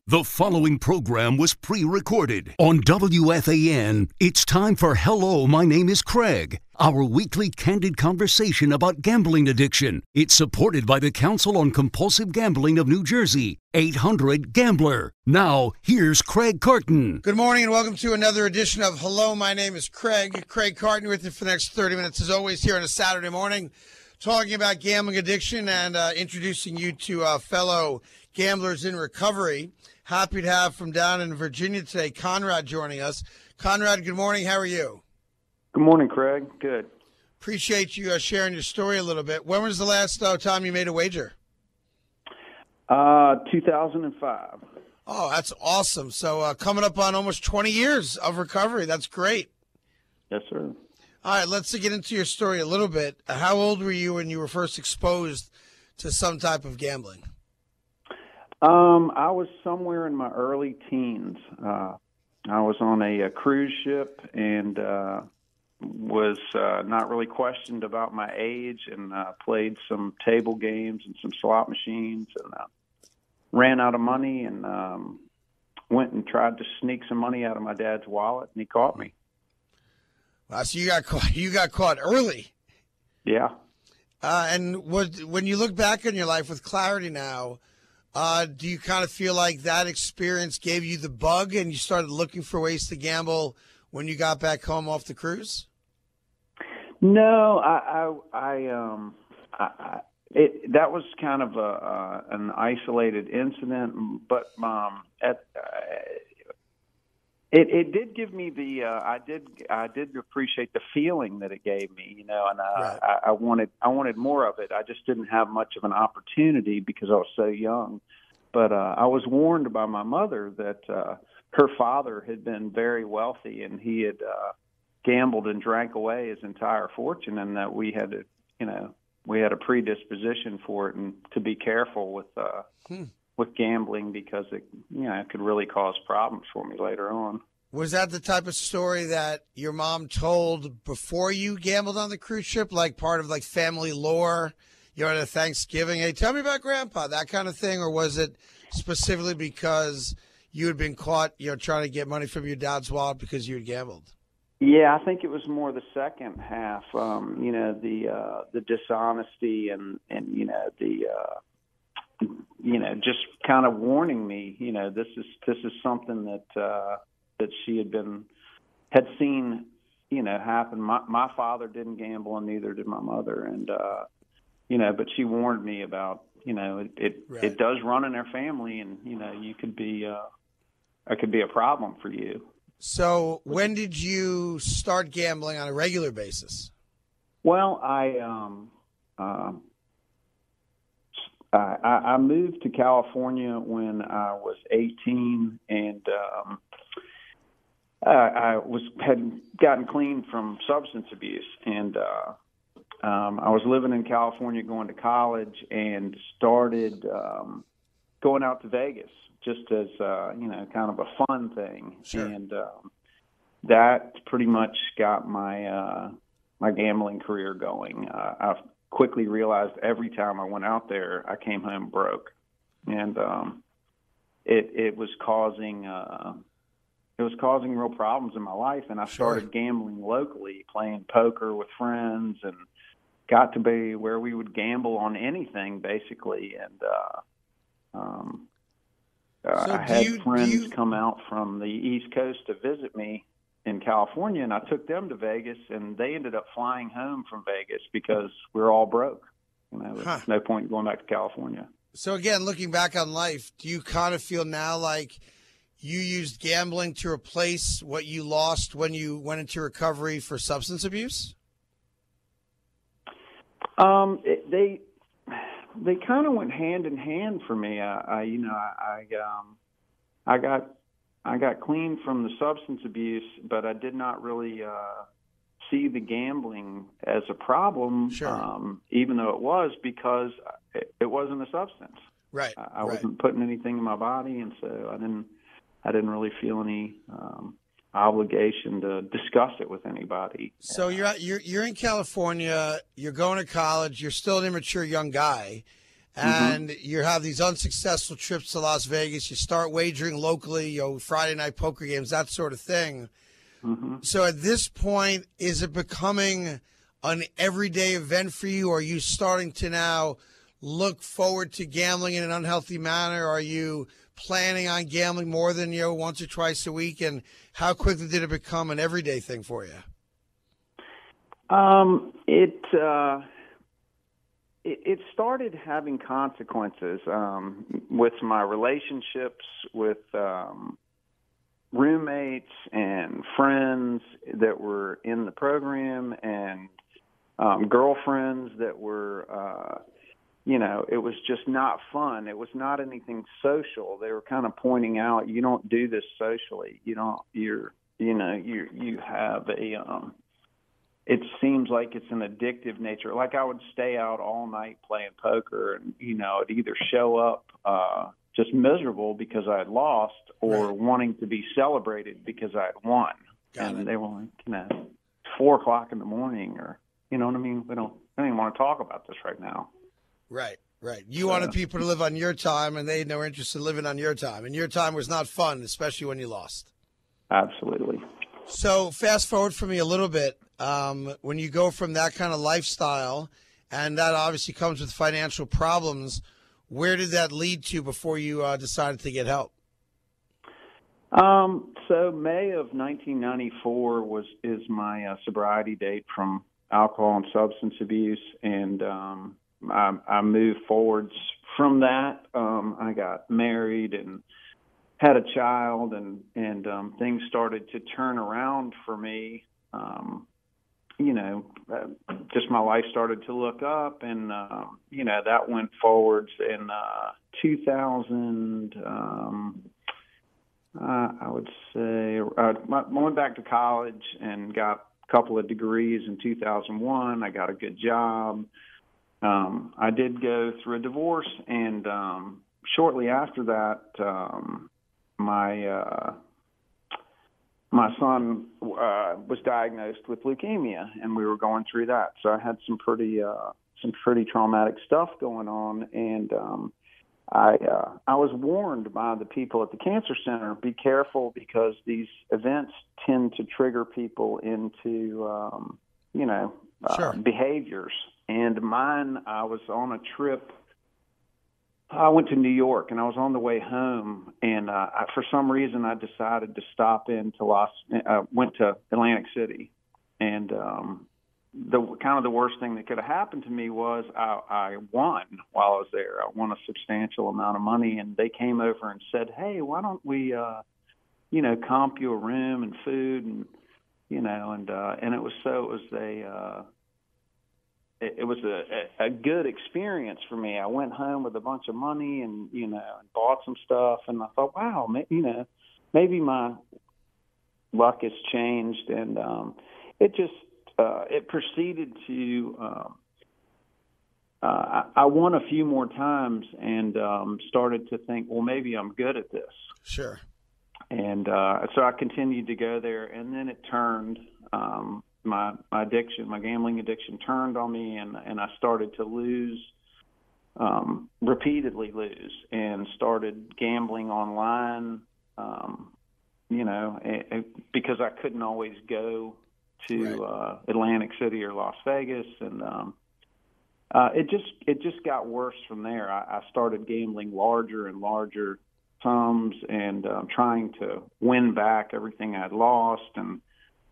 The following program was pre-recorded on WFAN. It's time for Hello, My Name is Craig, our weekly candid conversation about gambling addiction. It's supported by the Council on Compulsive Gambling of New Jersey, 800-GAMBLER. Now, here's Craig Carton. Good morning and welcome to another edition of Hello, My Name is Craig. Craig Carton with you for the next 30 minutes, as always, here on a Saturday morning, talking about gambling addiction and introducing you to fellow gamblers in recovery. Happy to have from down in Virginia today, Conrad joining us. Conrad, good morning. How are you? Good morning, Craig. Good. Appreciate you sharing your story a little bit. When was the last time you made a wager? 2005. Oh, that's awesome. So coming up on almost 20 years of recovery. That's great. Yes, sir. All right, let's get into your story a little bit. How old were you when you were first exposed to some type of gambling? I was somewhere in my early teens. I was on a cruise ship and was not really questioned about my age, and played some table games and some slot machines, and ran out of money and went and tried to sneak some money out of my dad's wallet, and he caught me. Wow, so you got caught. You got caught early. Yeah. And when you look back on your life with clarity now, do you kind of feel like that experience gave you the bug and you started looking for ways to gamble when you got back home off the cruise? No, that was kind of an isolated incident, but it did give me the I did appreciate the feeling that it gave me, and Right. I wanted more of it. I just didn't have much of an opportunity because I was so young. But I was warned by my mother that her father had been very wealthy, and he had gambled and drank away his entire fortune, and that we had a predisposition for it, and to be careful with gambling because it could really cause problems for me later on. Was that the type of story that your mom told before you gambled on the cruise ship, like part of like family lore? You're at a Thanksgiving, hey, tell me about Grandpa, that kind of thing, or was it specifically because you had been caught, trying to get money from your dad's wallet because you had gambled? Yeah, I think it was more the second half. The dishonesty and just kind of warning me, this is something that she had seen, happen. My father didn't gamble, and neither did my mother, and but she warned me about, it does run in their family, and you could be it could be a problem for you. So when did you start gambling on a regular basis? Well, I moved to California when I was 18, and I had gotten clean from substance abuse, and I was living in California, going to college, and started going out to Vegas just as kind of a fun thing. Sure. And that pretty much got my my gambling career going. I quickly realized every time I went out there, I came home broke, and it was causing real problems in my life. And I started gambling locally, playing poker with friends, and got to be where we would gamble on anything basically. And I had friends come out from the East Coast to visit me in California, and I took them to Vegas, and they ended up flying home from Vegas because we're all broke. There's no point in going back to California. So again, looking back on life, do you kind of feel now like you used gambling to replace what you lost when you went into recovery for substance abuse? They kind of went hand in hand for me. I got clean from the substance abuse, but I did not really see the gambling as a problem, even though it was, because it wasn't a substance. Right. I wasn't putting anything in my body, and so I didn't really feel any obligation to discuss it with anybody. So you're in California, you're going to college, you're still an immature young guy. and you have these unsuccessful trips to Las Vegas. You start wagering locally, Friday night poker games, that sort of thing. So at this point, is it becoming an everyday event for you? Or are you starting to now look forward to gambling in an unhealthy manner? Are you planning on gambling more than once or twice a week? And how quickly did it become an everyday thing for you? It started having consequences with my relationships with roommates and friends that were in the program, and girlfriends that were, it was just not fun. It was not anything social. They were kind of pointing out, you don't do this socially. You have a, it seems like it's an addictive nature. Like I would stay out all night playing poker, and, I'd either show up just miserable because I had lost, or wanting to be celebrated because I had won. They were like, 4 o'clock in the morning, or, you know what I mean? I don't even want to talk about this right now. Right. You wanted people to live on your time, and they had no interest in living on your time. And your time was not fun, especially when you lost. Absolutely. So fast forward for me a little bit. When you go from that kind of lifestyle, and that obviously comes with financial problems, where did that lead to before you decided to get help? So May of 1994 is my sobriety date from alcohol and substance abuse, and I moved forwards from that. I got married and had a child, and things started to turn around for me. Just my life started to look up, and that went forwards in 2000. I would say I went back to college and got a couple of degrees in 2001. I got a good job. I did go through a divorce, and shortly after that, my son was diagnosed with leukemia, and we were going through that. So I had some pretty traumatic stuff going on, and I was warned by the people at the cancer center, be careful, because these events tend to trigger people into behaviors. And mine, I was on a trip. I went to New York, and I was on the way home, and for some reason I decided to stop went to Atlantic City, and the worst thing that could have happened to me was I won while I was there. I won a substantial amount of money, and they came over and said, "Hey, why don't we, comp you a room and food, and it was a good experience for me. I went home with a bunch of money and bought some stuff, and I thought, wow, maybe my luck has changed, and it proceeded to. I won a few more times, and started to think, well, maybe I'm good at this. Sure. And so I continued to go there, and then it turned. My gambling addiction turned on me, and I started to repeatedly lose, and started gambling online, because I couldn't always go to Atlantic City or Las Vegas, and it just got worse from there. I started gambling larger and larger sums, and trying to win back everything I'd lost, and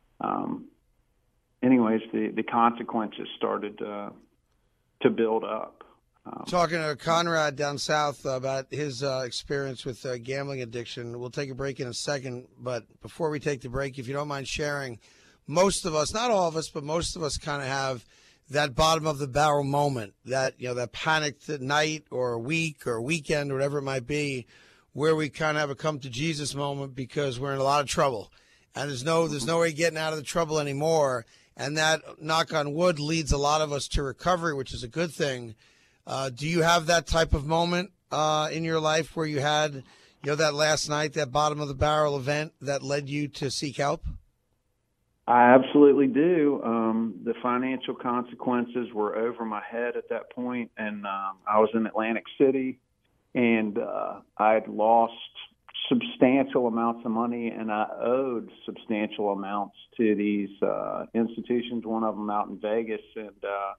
anyways, the consequences started to build up. Talking to Conrad down south about his experience with gambling addiction. We'll take a break in a second, but before we take the break, if you don't mind sharing, most of us, not all of us, but most of us kind of have that bottom of the barrel moment, that that panicked night or a week or a weekend or whatever it might be, where we kind of have a come to Jesus moment because we're in a lot of trouble, and there's no way getting out of the trouble anymore. And that, knock on wood, leads a lot of us to recovery, which is a good thing. Do you have that type of moment in your life where you had, that last night, that bottom of the barrel event that led you to seek help? I absolutely do. The financial consequences were over my head at that point, and I was in Atlantic City, and I had lost substantial amounts of money, and I owed substantial amounts to these institutions, one of them out in Vegas. And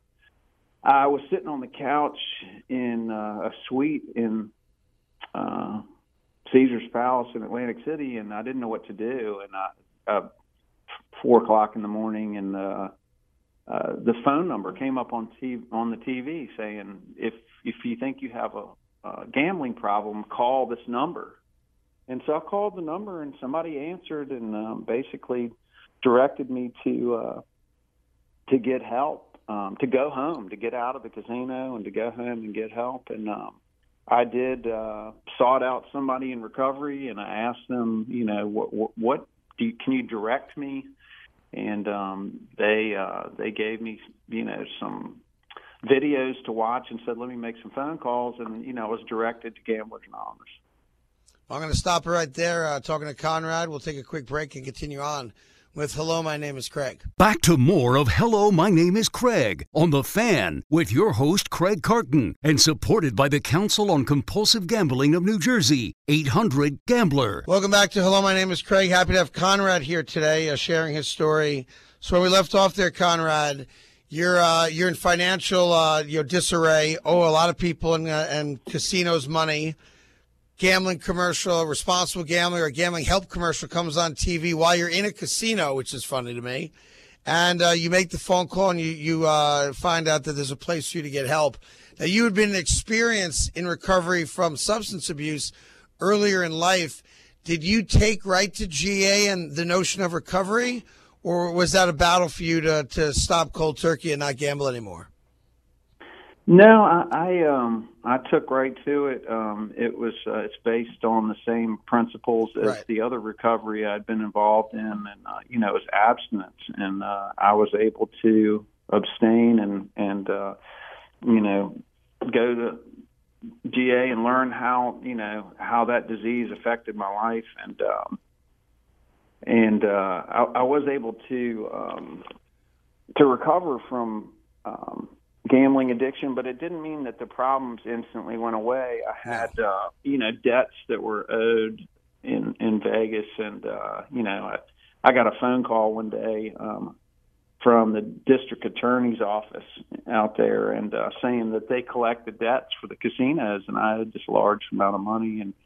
I was sitting on the couch in a suite in Caesar's Palace in Atlantic City, and I didn't know what to do. And 4 o'clock in the morning, and the phone number came up on the TV saying, if you think you have a gambling problem, call this number. And so I called the number, and somebody answered and basically directed me to get help, to go home, to get out of the casino and to go home and get help. And I did sought out somebody in recovery, and I asked them, what can you direct me? And they gave me, some videos to watch and said, let me make some phone calls. And, I was directed to Gamblers Anonymous. I'm going to stop it right there. Talking to Conrad. We'll take a quick break and continue on with Hello, My Name is Craig. Back to more of Hello, My Name is Craig on The Fan with your host, Craig Carton, and supported by the Council on Compulsive Gambling of New Jersey, 800-GAMBLER. Welcome back to Hello, My Name is Craig. Happy to have Conrad here today sharing his story. So where we left off there, Conrad, you're in financial disarray, owe a lot of people and casinos money. Gambling commercial, responsible gambling, or gambling help commercial comes on TV while you're in a casino, which is funny to me. And you make the phone call and you find out that there's a place for you to get help. Now, you had been experienced in recovery from substance abuse earlier in life. Did you take right to GA and the notion of recovery, or was that a battle for you to stop cold turkey and not gamble anymore? No, I took right to it. It's based on the same principles as the other recovery I'd been involved in, and it was abstinence, and I was able to abstain and go to GA and learn how that disease affected my life, and I was able to recover from gambling addiction, but it didn't mean that the problems instantly went away. I had, debts that were owed in Vegas, and I got a phone call one day from the district attorney's office out there, and saying that they collected debts for the casinos, and I had this large amount of money, and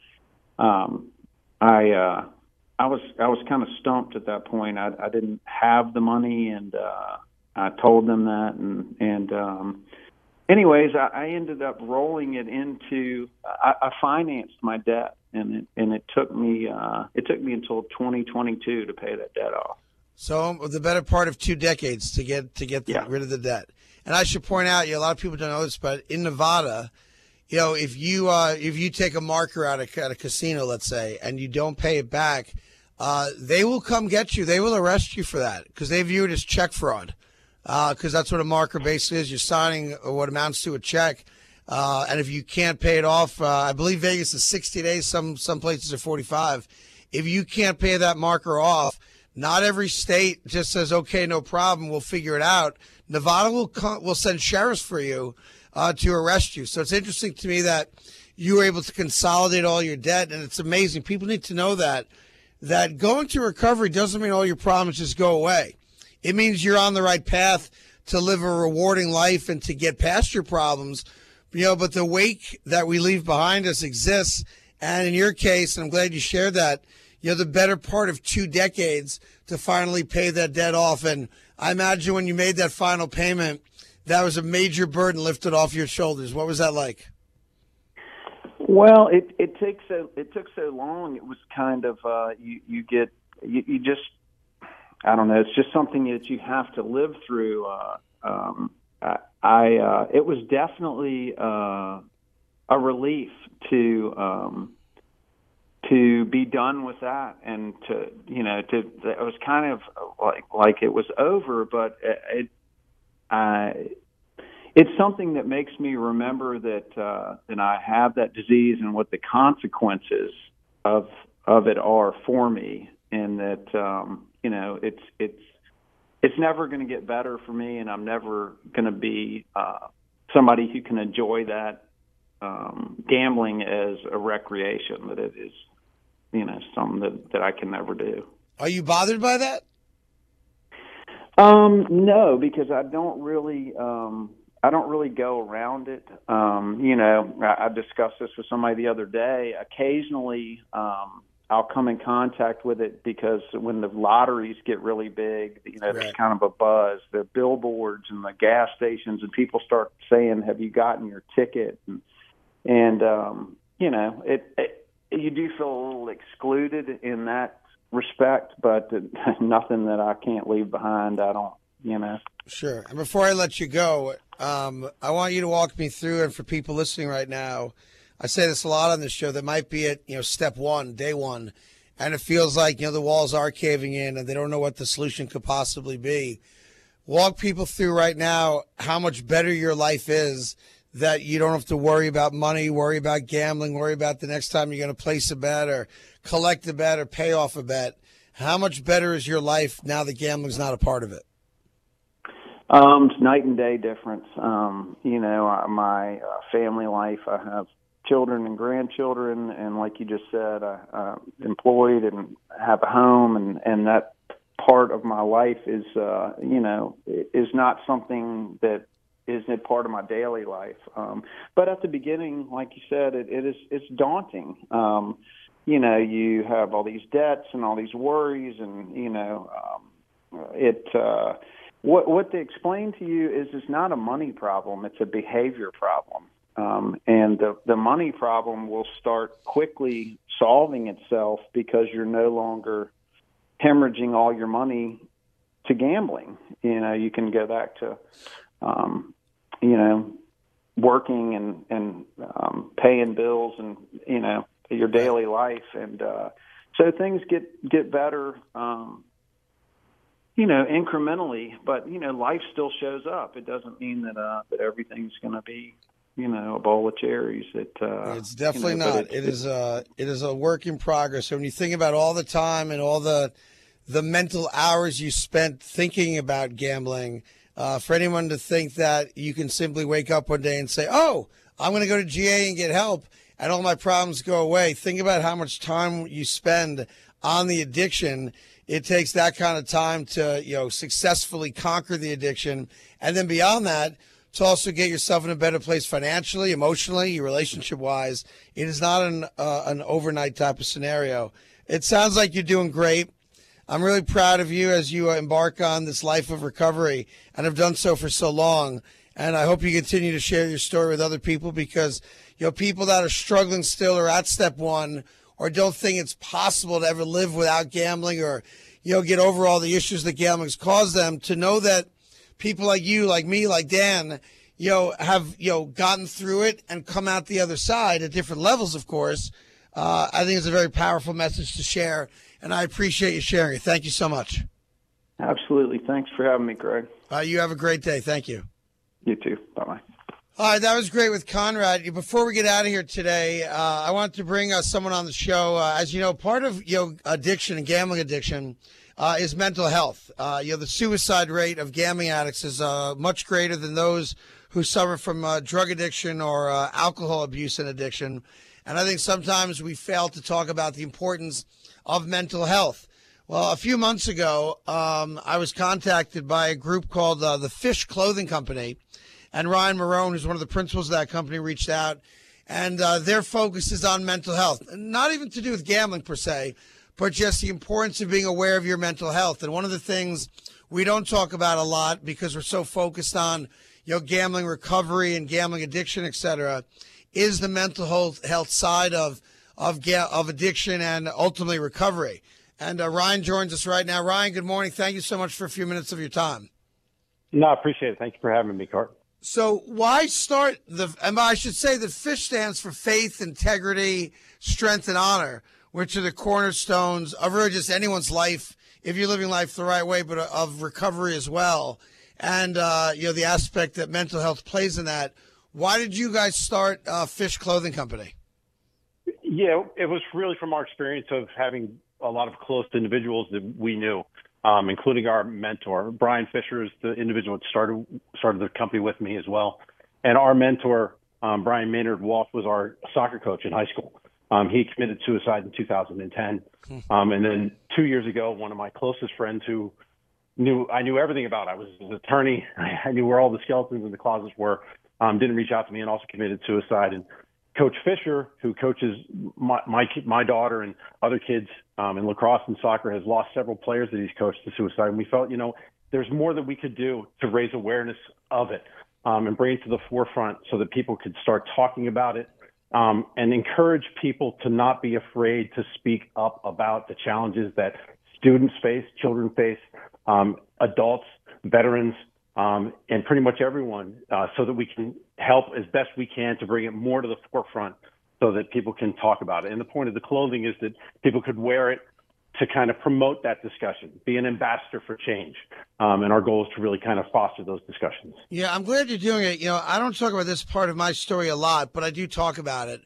I was kind of stumped at that point. I didn't have the money, and I told them that, and anyways, I ended up rolling it into. I financed my debt, and it took me until 2022 to pay that debt off. So the better part of 2 decades to get rid of the debt. And I should point out, a lot of people don't know this, but in Nevada, if you take a marker out at a casino, let's say, and you don't pay it back, they will come get you. They will arrest you for that because they view it as check fraud. Because that's what a marker basically is. You're signing what amounts to a check. And if you can't pay it off, I believe Vegas is 60 days. Some places are 45. If you can't pay that marker off, not every state just says, okay, no problem, we'll figure it out. Nevada will send sheriffs for you to arrest you. So it's interesting to me that you were able to consolidate all your debt, and it's amazing. People need to know that going to recovery doesn't mean all your problems just go away. It means you're on the right path to live a rewarding life and to get past your problems, but the wake that we leave behind us exists. And in your case, and I'm glad you shared that, the better part of 2 decades to finally pay that debt off. And I imagine when you made that final payment, that was a major burden lifted off your shoulders. What was that like? Well, it took so long. It was kind of you just. I don't know. It's just something that you have to live through. It was definitely a relief to be done with that, and it was kind of like it was over. But it's something that makes me remember that I have that disease and what the consequences of it are for me, and that. it's never going to get better for me, and I'm never going to be somebody who can enjoy that gambling as a recreation. That it is, something that I can never do. Are you bothered by that? No, because I don't really go around it. I discussed this with somebody the other day. Occasionally, I'll come in contact with it because when the lotteries get really big, Right. There's kind of a buzz. The billboards and the gas stations, and people start saying, "Have you gotten your ticket?" And you do feel a little excluded in that respect, but nothing that I can't leave behind. I don't. Sure. And before I let you go, I want you to walk me through, and for people listening right now, I say this a lot on this show, that might be at, step one, day one, and it feels like, the walls are caving in and they don't know what the solution could possibly be. Walk people through right now how much better your life is, that you don't have to worry about money, worry about gambling, worry about the next time you're going to place a bet or collect a bet or pay off a bet. How much better is your life now that gambling's not a part of it? It's night and day difference. My family life, I have children and grandchildren, and like you just said, I'm employed and have a home, and that part of my life is not something that is a part of my daily life. But at the beginning, like you said, it's daunting. You have all these debts and all these worries, and what they explain to you is it's not a money problem; it's a behavior problem. And the money problem will start quickly solving itself because you're no longer hemorrhaging all your money to gambling. You can go back to, working and paying bills and, your daily life. And so things get better, incrementally, but, life still shows up. It doesn't mean that everything's going to be, a bowl of cherries. It's definitely not. It is a work in progress. So when you think about all the time and all the mental hours you spent thinking about gambling, for anyone to think that you can simply wake up one day and say, "Oh, I'm going to go to GA and get help, and all my problems go away." Think about how much time you spend on the addiction. It takes that kind of time to, successfully conquer the addiction, and then beyond that, to also get yourself in a better place financially, emotionally, relationship-wise. It is not an overnight type of scenario. It sounds like you're doing great. I'm really proud of you as you embark on this life of recovery and have done so for so long. And I hope you continue to share your story with other people, because, people that are struggling still or at step one, or don't think it's possible to ever live without gambling, or, get over all the issues that gambling's caused them, to know that people like you, like me, like Dan, have, gotten through it and come out the other side at different levels, of course. I think it's a very powerful message to share, and I appreciate you sharing it. Thank you so much. Absolutely. Thanks for having me, Greg. You have a great day. Thank you. You too. Bye-bye. All right, that was great with Conrad. Before we get out of here today, I want to bring someone on the show. As you know, part of addiction and gambling addiction is mental health. The suicide rate of gambling addicts is much greater than those who suffer from drug addiction or alcohol abuse and addiction. And I think sometimes we fail to talk about the importance of mental health. Well, a few months ago, I was contacted by a group called the Fish Clothing Company. And Ryan Marone, who's one of the principals of that company, reached out. And their focus is on mental health. Not even to do with gambling per se, but just the importance of being aware of your mental health. And one of the things we don't talk about a lot, because we're so focused on gambling recovery and gambling addiction, et cetera, is the mental health side of addiction and ultimately recovery. And Ryan joins us right now. Ryan, good morning. Thank you so much for a few minutes of your time. No, I appreciate it. Thank you for having me, Cart. So why start I should say that FISH stands for faith, integrity, strength, and honor, which are the cornerstones of really just anyone's life, if you're living life the right way, but of recovery as well. And, the aspect that mental health plays in that. Why did you guys start Fish Clothing Company? Yeah, it was really from our experience of having a lot of close individuals that we knew including our mentor. Brian Fisher is the individual that started the company with me as well. And our mentor, Brian Maynard Walsh, was our soccer coach in high school. He committed suicide in 2010. And then 2 years ago, one of my closest friends who I knew everything about. I was his attorney. I knew where all the skeletons in the closets were. Didn't reach out to me and also committed suicide. And Coach Fisher, who coaches my daughter and other kids in lacrosse and soccer, has lost several players that he's coached to suicide. And we felt, there's more that we could do to raise awareness of it and bring it to the forefront so that people could start talking about it and encourage people to not be afraid to speak up about the challenges that students face, children face, adults, veterans, and pretty much everyone, so that we can help as best we can to bring it more to the forefront so that people can talk about it. And the point of the clothing is that people could wear it to kind of promote that discussion, be an ambassador for change. And our goal is to really kind of foster those discussions. Yeah, I'm glad you're doing it. I don't talk about this part of my story a lot, but I do talk about it.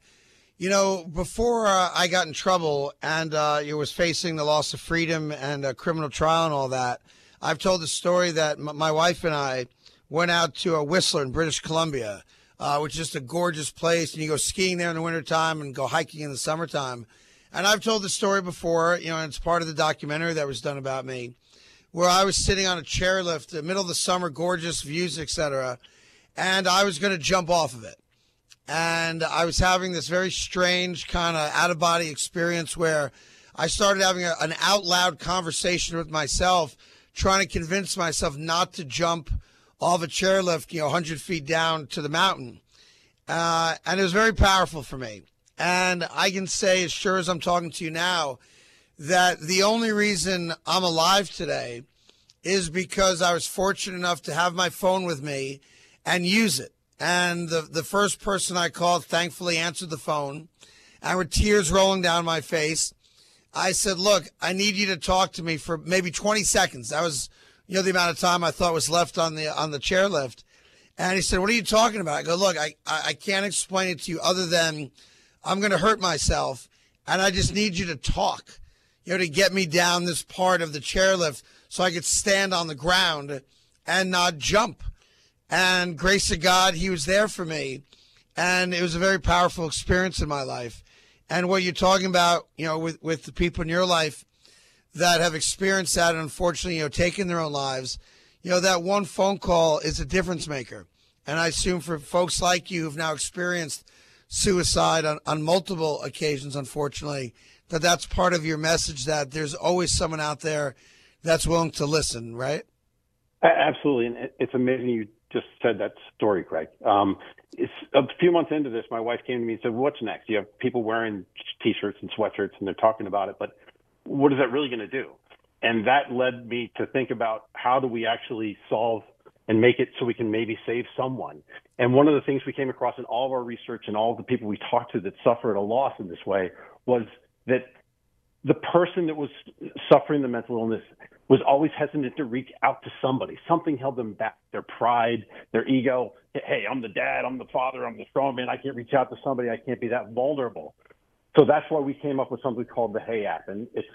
Before I got in trouble and was facing the loss of freedom and a criminal trial and all that, I've told the story that my wife and I went out to Whistler in British Columbia, which is just a gorgeous place. And you go skiing there in the wintertime and go hiking in the summertime. And I've told the story before, and it's part of the documentary that was done about me, where I was sitting on a chairlift in the middle of the summer, gorgeous views, etc. And I was going to jump off of it. And I was having this very strange kind of out-of-body experience where I started having an out-loud conversation with myself, trying to convince myself not to jump off a chairlift, 100 feet down to the mountain. And it was very powerful for me. And I can say, as sure as I'm talking to you now, that the only reason I'm alive today is because I was fortunate enough to have my phone with me and use it. And the first person I called thankfully answered the phone, and with tears rolling down my face, I said, look, I need you to talk to me for maybe 20 seconds. That was, the amount of time I thought was left on the chairlift. And he said, what are you talking about? I go, look, I can't explain it to you other than I'm going to hurt myself, and I just need you to talk, to get me down this part of the chairlift so I could stand on the ground and not jump. And grace of God, he was there for me. And it was a very powerful experience in my life. And what you're talking about, with the people in your life that have experienced that and unfortunately, taken their own lives, that one phone call is a difference maker. And I assume for folks like you who've now experienced suicide on multiple occasions, unfortunately, that's part of your message, that there's always someone out there that's willing to listen, right? Absolutely. And it's amazing you just said that story, Craig. It's a few months into this, my wife came to me and said, what's next? You have people wearing T-shirts and sweatshirts and they're talking about it, but what is that really going to do? And that led me to think about how do we actually solve and make it so we can maybe save someone. And one of the things we came across in all of our research and all of the people we talked to that suffered a loss in this way was that the person that was suffering the mental illness was always hesitant to reach out to somebody. Something held them back, their pride, their ego. Hey, I'm the dad, I'm the father, I'm the strong man. I can't reach out to somebody. I can't be that vulnerable. So that's why we came up with something called the Hey app. And it's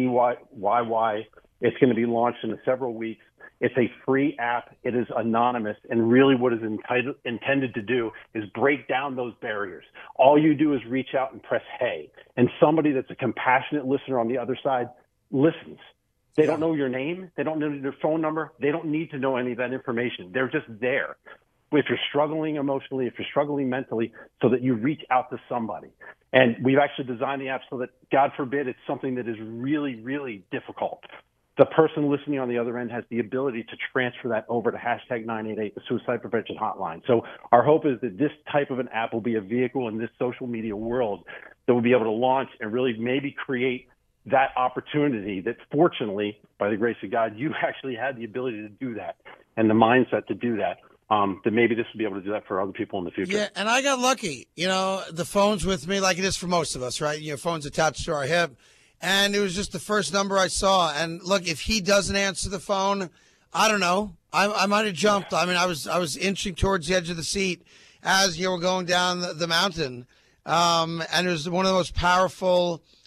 HEYY. It's going to be launched in several weeks. It's a free app. It is anonymous. And really what it's intended to do is break down those barriers. All you do is reach out and press Hey. And somebody that's a compassionate listener on the other side listens. They don't know your name. They don't know your phone number. They don't need to know any of that information. They're just there. If you're struggling emotionally, if you're struggling mentally, so that you reach out to somebody. And we've actually designed the app so that, God forbid, it's something that is really, really difficult. The person listening on the other end has the ability to transfer that over to #988, the suicide prevention hotline. So our hope is that this type of an app will be a vehicle in this social media world that will be able to launch and really maybe create that opportunity that, fortunately, by the grace of God, you actually had the ability to do that and the mindset to do that. That maybe this will be able to do that for other people in the future. Yeah, and I got lucky. The phone's with me like it is for most of us, right? Phone's attached to our hip. And it was just the first number I saw. And look, if he doesn't answer the phone, I don't know. I might have jumped. I mean, I was inching towards the edge of the seat as we're going down the mountain. And it was one of the most powerful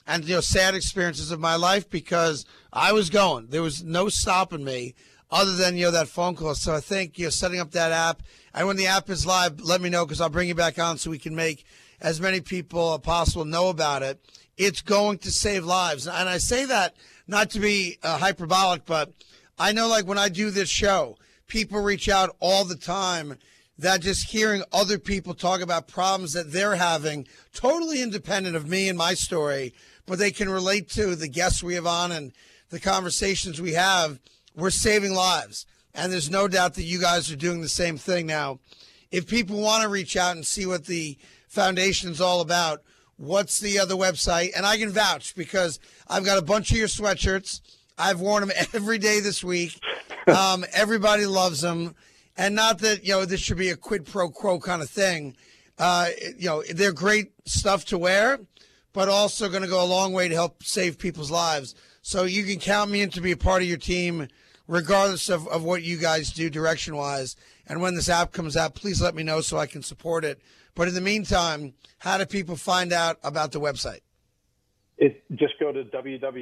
and sad experiences of my life because I was going. There was no stopping me other than that phone call. So I think setting up that app, and when the app is live, let me know because I'll bring you back on so we can make as many people as possible know about it. It's going to save lives, and I say that not to be hyperbolic, but I know like when I do this show, people reach out all the time. That just hearing other people talk about problems that they're having, totally independent of me and my story, but they can relate to the guests we have on and the conversations we have, we're saving lives. And there's no doubt that you guys are doing the same thing. Now, if people want to reach out and see what the foundation's all about, what's the other website? And I can vouch because I've got a bunch of your sweatshirts. I've worn them every day this week. Everybody loves them. And not that, this should be a quid pro quo kind of thing. They're great stuff to wear, but also going to go a long way to help save people's lives. So you can count me in to be a part of your team, regardless of what you guys do direction-wise. And when this app comes out, please let me know so I can support it. But in the meantime, how do people find out about the website? Just go to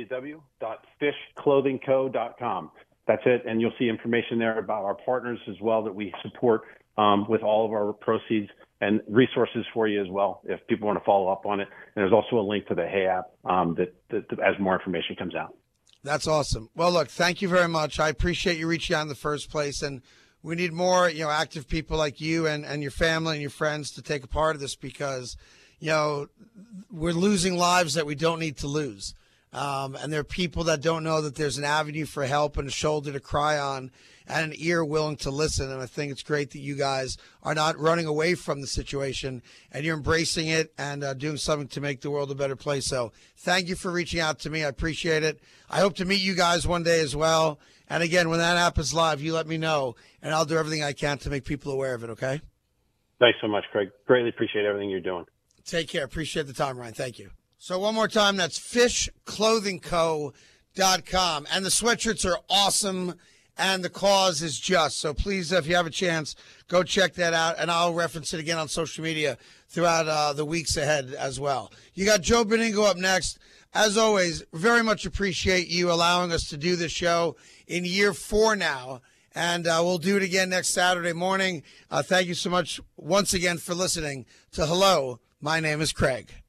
www.fishclothingco.com. That's it, and you'll see information there about our partners as well that we support with all of our proceeds and resources for you as well if people want to follow up on it. And there's also a link to the Hey app that as more information comes out. That's awesome. Well, look, thank you very much. I appreciate you reaching out in the first place, and we need more active people like you and your family and your friends to take a part of this because we're losing lives that we don't need to lose. And there are people that don't know that there's an avenue for help and a shoulder to cry on and an ear willing to listen. And I think it's great that you guys are not running away from the situation and you're embracing it and doing something to make the world a better place. So thank you for reaching out to me. I appreciate it. I hope to meet you guys one day as well. And again, when that app is live, you let me know and I'll do everything I can to make people aware of it. Okay. Thanks so much, Craig. Greatly appreciate everything you're doing. Take care. Appreciate the time, Ryan. Thank you. So one more time, that's fishclothingco.com. And the sweatshirts are awesome, and the cause is just. So please, if you have a chance, go check that out, and I'll reference it again on social media throughout the weeks ahead as well. You got Joe Benigno up next. As always, very much appreciate you allowing us to do this show in year 4 now, and we'll do it again next Saturday morning. Thank you so much once again for listening to Hello, my name is Craig.